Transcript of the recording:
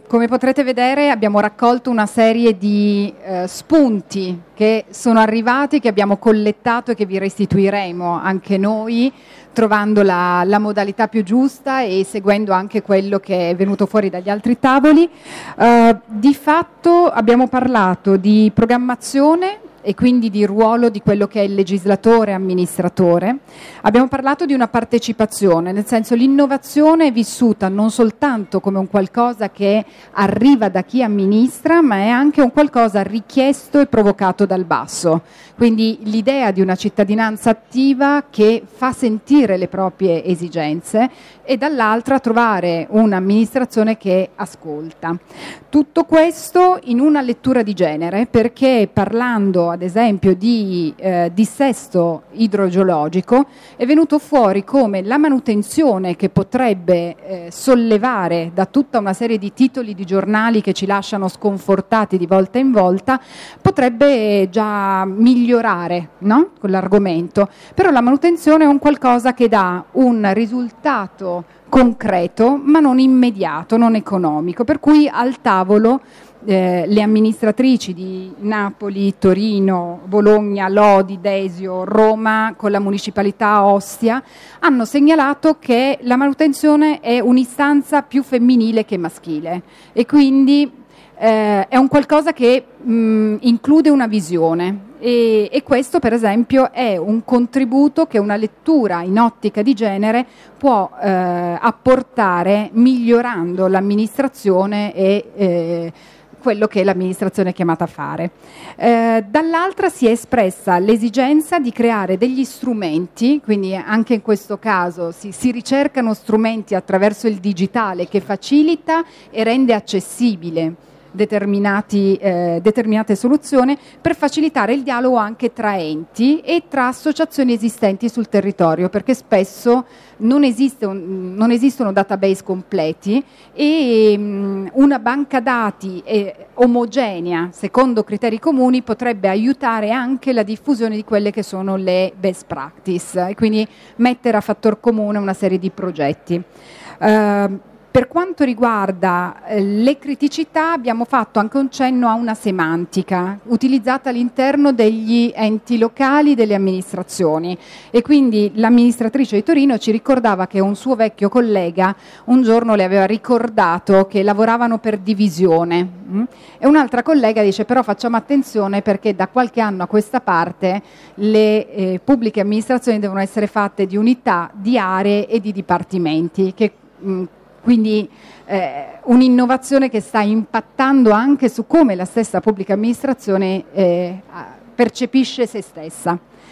Come potrete vedere abbiamo raccolto una serie di spunti che sono arrivati, che abbiamo collettato e che vi restituiremo anche noi, trovando la modalità più giusta e seguendo anche quello che è venuto fuori dagli altri tavoli. Di fatto abbiamo parlato di programmazione e quindi di ruolo di quello che è il legislatore amministratore. Abbiamo parlato di una partecipazione, nel senso l'innovazione è vissuta non soltanto come un qualcosa che arriva da chi amministra, ma è anche un qualcosa richiesto e provocato dal basso. Quindi l'idea di una cittadinanza attiva che fa sentire le proprie esigenze e dall'altra trovare un'amministrazione che ascolta. Tutto questo in una lettura di genere, perché parlando ad esempio di dissesto idrogeologico è venuto fuori come la manutenzione che potrebbe sollevare da tutta una serie di titoli di giornali che ci lasciano sconfortati di volta in volta potrebbe già migliorare, no? Con l'argomento, però la manutenzione è un qualcosa che dà un risultato concreto ma non immediato, non economico, per cui al tavolo le amministratrici di Napoli, Torino, Bologna, Lodi, Desio, Roma con la municipalità Ostia hanno segnalato che la manutenzione è un'istanza più femminile che maschile e quindi è un qualcosa che include una visione e questo per esempio è un contributo che una lettura in ottica di genere può apportare migliorando l'amministrazione e quello che l'amministrazione è chiamata a fare. Dall'altra si è espressa l'esigenza di creare degli strumenti, quindi anche in questo caso si ricercano strumenti attraverso il digitale che facilita e rende accessibile determinate soluzioni per facilitare il dialogo anche tra enti e tra associazioni esistenti sul territorio, perché spesso non esistono database completi e una banca dati omogenea secondo criteri comuni potrebbe aiutare anche la diffusione di quelle che sono le best practice e quindi mettere a fattor comune una serie di progetti. Per quanto riguarda le criticità abbiamo fatto anche un cenno a una semantica utilizzata all'interno degli enti locali, delle amministrazioni e quindi l'amministratrice di Torino ci ricordava che un suo vecchio collega un giorno le aveva ricordato che lavoravano per divisione e un'altra collega dice però facciamo attenzione perché da qualche anno a questa parte le pubbliche amministrazioni devono essere fatte di unità, di aree e di dipartimenti quindi un'innovazione che sta impattando anche su come la stessa pubblica amministrazione percepisce se stessa.